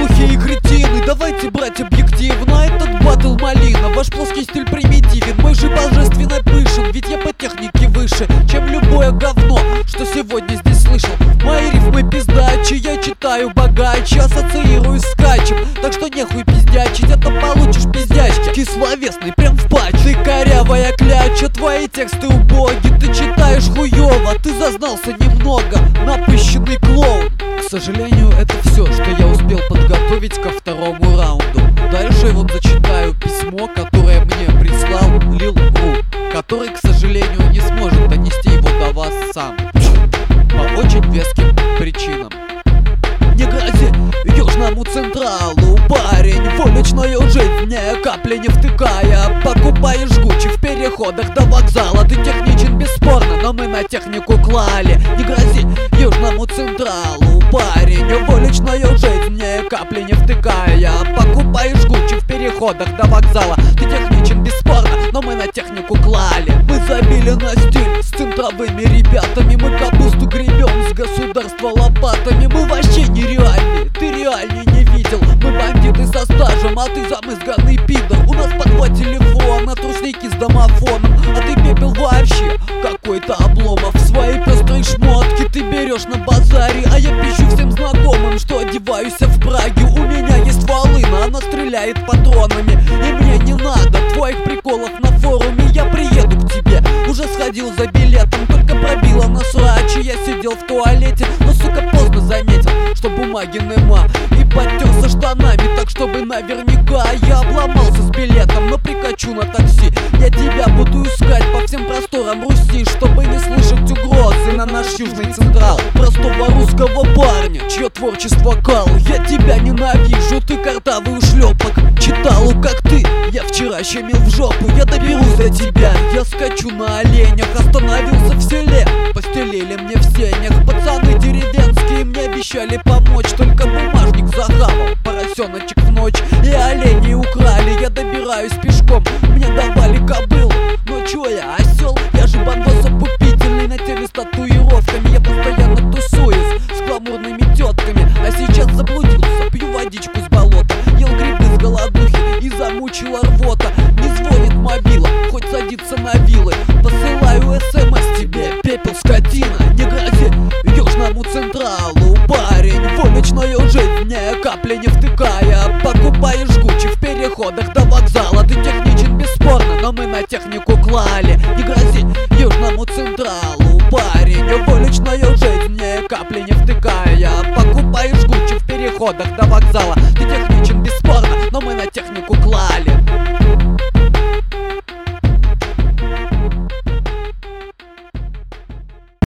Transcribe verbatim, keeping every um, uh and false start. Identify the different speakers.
Speaker 1: Лохи и кретины, давайте брать объективно. Этот батл малина, ваш плоский стиль примитивен. Мой же божественно пышен, ведь я по технике выше, чем любое говно, что сегодня здесь слышал. Мои рифмы пиздачи, я читаю богаче, ассоциируюсь с качем. Так что нехуй пиздячить, это получишь пиздячки. Кисловесный прям в патч. Ты корявая кляча, твои тексты убоги. Ты читаешь хуёво, ты зазнался немного, напыщенный клоун. К сожалению, это все, что я успел подготовить ко второму раунду. Дальше вот зачитаю письмо, которое мне прислал Lil.ru, который, к сожалению, не сможет донести его до вас сам по очень веским причинам. Не грози Южному Централу, парень, в уличную жизнь ни капли не втыкая. Покупаешь Гуччи в переходах до вокзала. Ты техничен бесспорно, но мы на технику клали. Не грози Южному Централу, парень, в уличную жизнь ни капли не втыкая. Покупаешь Гуччи в переходах до вокзала. Ты техничен бесспорно, но мы на технику клали. Мы забили на стиль с центровыми ребятами. Мы капусту гребем с государства лопатами. Мы вообще нереальные, ты реальней не видел. Мы бандиты со стажем, а ты замызганный пидор. У нас по два телефона, трушники с домофоном, а ты пепел вообще какой-то обломов. Свои пестрые шмотки ты берешь на базаре, а я пищу всем знакомым, что одеваюсь в Праге. У меня есть волына, она стреляет патронами, и мне не надо твоих приколов на форуме. Я приеду к тебе, уже сходил за билетом, только пробила на сраче. Я сидел в туалете, но, сука, поздно заметил, что бумаги нема, и подтерся штанами, так чтобы наверняка я обломался с билетом, но прикачу на такси. Я тебя буду искать по всем просторам Руси, чтобы не слышать угрозы на наш Южный Централ. Простого русского парня, чье творчество кал. Я тебя ненавижу, ты картавый ушлепок. Читалу, как ты, я вчера щемил в жопу. Я доберусь до тебя, я скачу на оленях. Остановился в селе, постелили мне в сенях. Пацаны деревенские мне обещали помочь, только бумажник захавал поросеночек в ночь, и оленей украли. Я добираюсь пешком, мне давали кобылу. Но чё я, осел? Я же бандос опупительный, на теле с татуировками. Я постоянно тусуюсь с гламурными тетками, а сейчас заблудился, пью водичку с болота. Ел грибы с голодухи и замучила рвота. Не звонит мобила, хоть садится на вилы. Посылаю смс тебе, пепел скотина. Не грози Южному Централу, парень, в уличную жизнь ни капли не втыкая. Покупаешь Гуччи в переходах до вокзала. Ты техничен бесспорно, но мы на технику клали. Не грози Южному Централу, парень, в уличную жизнь ни капли не втыкая. Покупаешь Гуччи в переходах до вокзала. Ты техничен бесспорно, но мы на технику клали.